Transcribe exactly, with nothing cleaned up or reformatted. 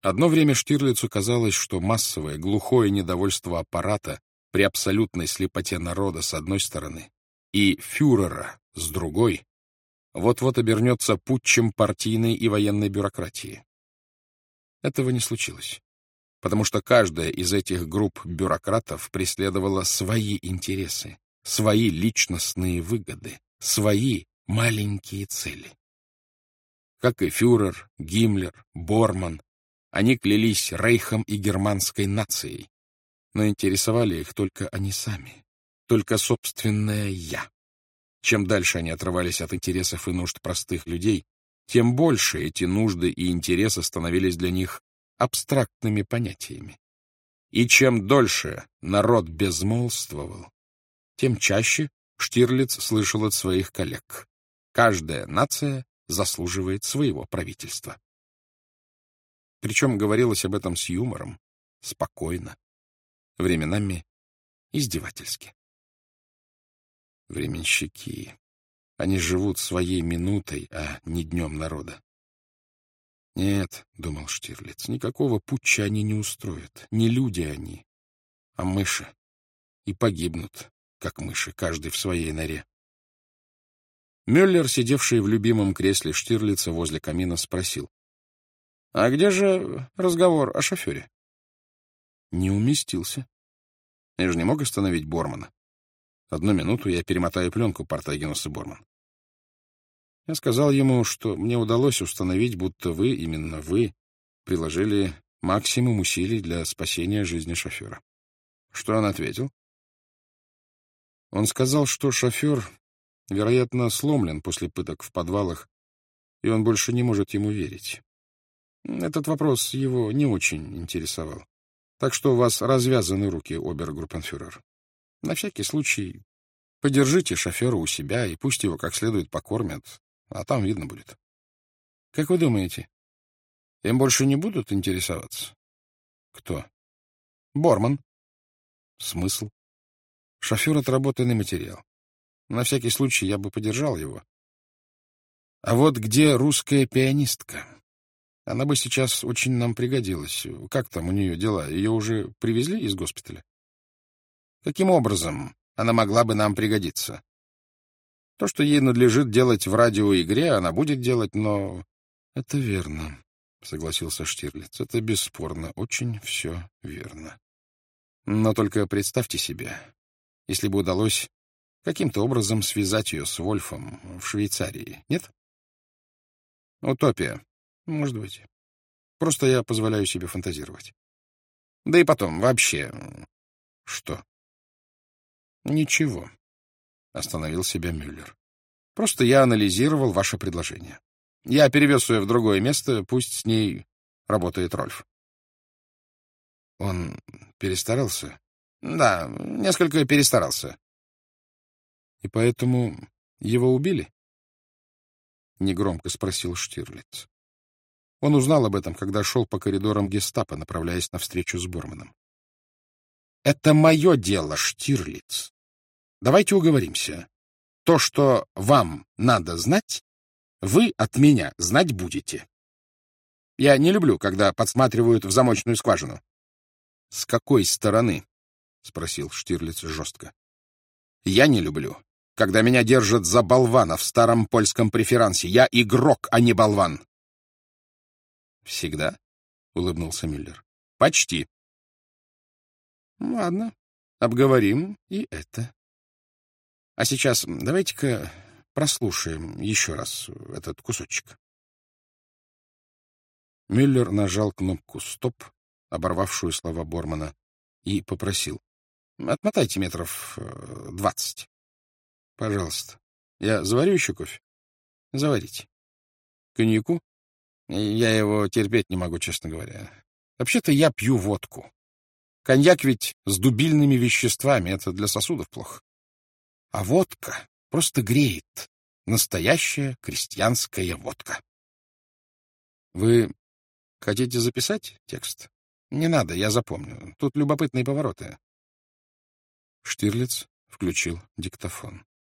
Одно время Штирлицу казалось, что массовое глухое недовольство аппарата при абсолютной слепоте народа с одной стороны и фюрера с другой вот-вот обернется путчем партийной и военной бюрократии. Этого не случилось, потому что каждая из этих групп бюрократов преследовала свои интересы, свои личностные выгоды, свои маленькие цели. Как и фюрер, Гиммлер, Борман, они клялись рейхом и германской нацией, но интересовали их только они сами, только собственное «я». Чем дальше они отрывались от интересов и нужд простых людей, тем больше эти нужды и интересы становились для них абстрактными понятиями. И чем дольше народ безмолвствовал, тем чаще Штирлиц слышал от своих коллег: каждая нация заслуживает своего правительства. Причем говорилось об этом с юмором, спокойно, временами издевательски. Временщики. Они живут своей минутой, а не днем народа. Нет, — думал Штирлиц, — никакого путча они не устроят. Не люди они, а мыши. И погибнут, как мыши, каждый в своей норе. Мюллер, сидевший в любимом кресле Штирлица возле камина, спросил: — А где же разговор о шофере? Не уместился. Я же не мог остановить Бормана. Одну минуту я перемотаю пленку, Портагенус и Борман. Я сказал ему, что мне удалось установить, будто вы, именно вы, приложили максимум усилий для спасения жизни шофера. Что он ответил? Он сказал, что шофер, вероятно, сломлен после пыток в подвалах, и он больше не может ему верить. Этот вопрос его не очень интересовал. Так что у вас развязаны руки, обергруппенфюрер. На всякий случай подержите шофера у себя и пусть его как следует покормят, а там видно будет. Как вы думаете, им больше не будут интересоваться? Кто? Борман. Смысл? Шофер — отработанный материал. На всякий случай я бы подержал его. А вот где русская пианистка? Она бы сейчас очень нам пригодилась. Как там у нее дела? Ее уже привезли из госпиталя? Каким образом она могла бы нам пригодиться? То, что ей надлежит делать в радиоигре, она будет делать, но... — Это верно, — согласился Штирлиц. — Это бесспорно, очень все верно. Но только представьте себе, если бы удалось каким-то образом связать ее с Вольфом в Швейцарии, нет? Утопия. Может быть. Просто я позволяю себе фантазировать. Да и потом, вообще... Что? Ничего. Остановил себя Мюллер. Просто я анализировал ваше предложение. Я перевез ее в другое место, пусть с ней работает Рольф. Он перестарался? Да, несколько перестарался. И поэтому его убили? Негромко спросил Штирлиц. Он узнал об этом, когда шел по коридорам гестапо, направляясь на встречу с Борманом. Это мое дело, Штирлиц. Давайте уговоримся. То, что вам надо знать, вы от меня знать будете. Я не люблю, когда подсматривают в замочную скважину. — С какой стороны? — спросил Штирлиц жестко. — Я не люблю, когда меня держат за болвана в старом польском преферансе. Я игрок, а не болван. — Всегда? — улыбнулся Мюллер. — Почти. — Ладно, обговорим и это. А сейчас давайте-ка прослушаем еще раз этот кусочек. Мюллер нажал кнопку «Стоп», оборвавшую слова Бормана, и попросил: отмотайте метров двадцать. Пожалуйста. Я заварю еще кофе? Заварите. Коньяку? Я его терпеть не могу, честно говоря. Вообще-то я пью водку. Коньяк ведь с дубильными веществами, это для сосудов плохо. А водка просто греет. Настоящая крестьянская водка. Вы хотите записать текст? Не надо, я запомню. Тут любопытные повороты. Штирлиц включил диктофон.